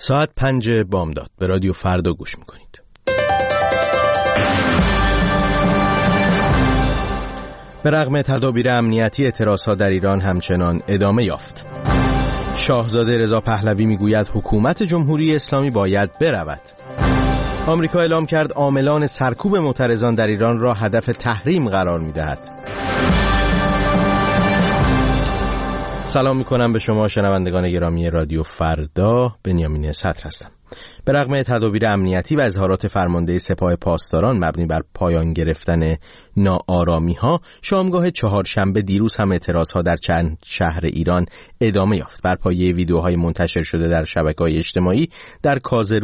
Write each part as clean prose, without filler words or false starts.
ساعت 5 بامداد به رادیو فردا گوش میکنید. به رغم تدابیر امنیتی اعتراضها در ایران همچنان ادامه یافت. شاهزاده رضا پهلوی میگوید حکومت جمهوری اسلامی باید برود. آمریکا اعلام کرد عاملان سرکوب معترضان در ایران را هدف تحریم قرار میدهد. سلام میکنم به شما شنوندگان گرامی رادیو فردا. بنیامین صدر هستم. به رغم تدابیر امنیتی و اظهارات فرمانده سپاه پاسداران مبنی بر پایان گرفتن ناآرامی‌ها، شامگاه چهارشنبه دیروز هم اعتراضها در چند شهر ایران ادامه یافت. بر پایه ویدیوهای منتشر شده در شبکه‌های اجتماعی در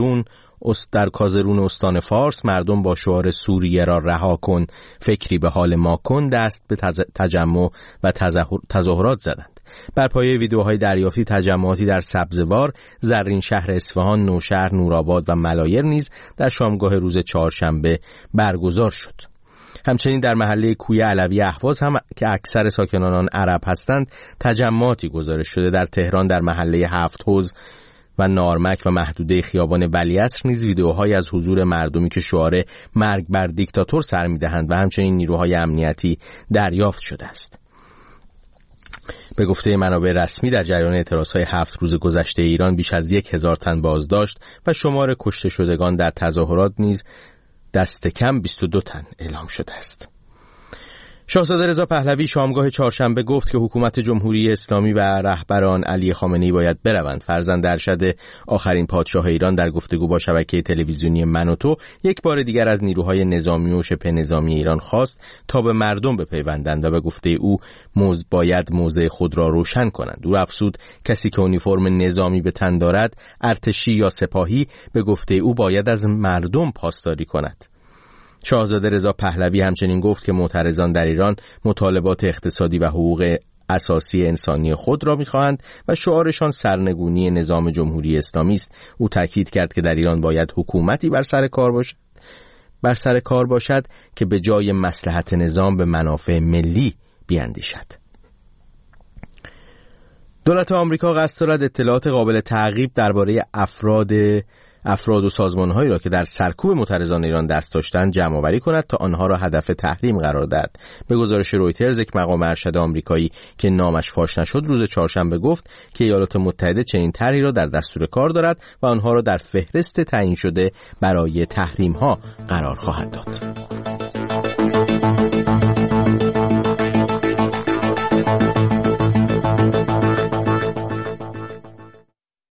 کازرون استان فارس، مردم با شعار سوریه را رها کن، فکری به حال ما کن، دست به تجمع و تظاهرات زدند. بر پایه ویدیوهای دریافتی تجمعاتی در سبزوار، زرین شهر اصفهان، نوشهر، نورآباد و ملایر نیز در شامگاه روز چهارشنبه برگزار شد. همچنین در محله کوی علوی اهواز هم که اکثر ساکنان آن عرب هستند، تجمعاتی گزارش شده. در تهران در محله هفت حوض و نارمک و محدوده خیابان ولیعصر نیز ویدیوهایی از حضور مردمی که شعار مرگ بر دیکتاتور سر می‌دهند و همچنین نیروهای امنیتی دریافت شده است. به گفته منابع رسمی در جریان اعتراضهای 7 روز گذشته ایران بیش از 1000 تن بازداشت و شمار کشته شدگان در تظاهرات نیز دست کم 22 تن اعلام شده است. شاهزاده رضا پهلوی شامگاه چهارشنبه گفت که حکومت جمهوری اسلامی و رهبر آن علی خامنه‌ای باید بروند. فرزند ارشد آخرین پادشاه ایران در گفتگو با شبکه تلویزیونی من و تو یک بار دیگر از نیروهای نظامی و شبه نظامی ایران خواست تا به مردم بپیوندند و به گفته او باید موضع خود را روشن کنند. او افزود کسی که اونیفرم نظامی به تن دارد، ارتشی یا سپاهی، به گفته او باید از مردم پاسداری کند. شاهزاده رضا پهلوی همچنین گفت که معترضان در ایران مطالبات اقتصادی و حقوق اساسی انسانی خود را می‌خواهند و شعارشان سرنگونی نظام جمهوری اسلامی است. او تاکید کرد که در ایران باید حکومتی بر سر کار باشد که به جای مصلحت نظام به منافع ملی بیاندیشد. دولت آمریکا قصد دارد اطلاعات قابل تعقیب درباره افراد و سازمان‌هایی را که در سرکوب معترضان ایران دست داشتند جمع‌آوری کند تا آنها را هدف تحریم قرار دهد. به گزارش رویترز، یک مقام ارشد آمریکایی که نامش فاش نشد روز چهارشنبه گفت که ایالات متحده چنین طرحی را در دستور کار دارد و آنها را در فهرست تعیین شده برای تحریم‌ها قرار خواهد داد.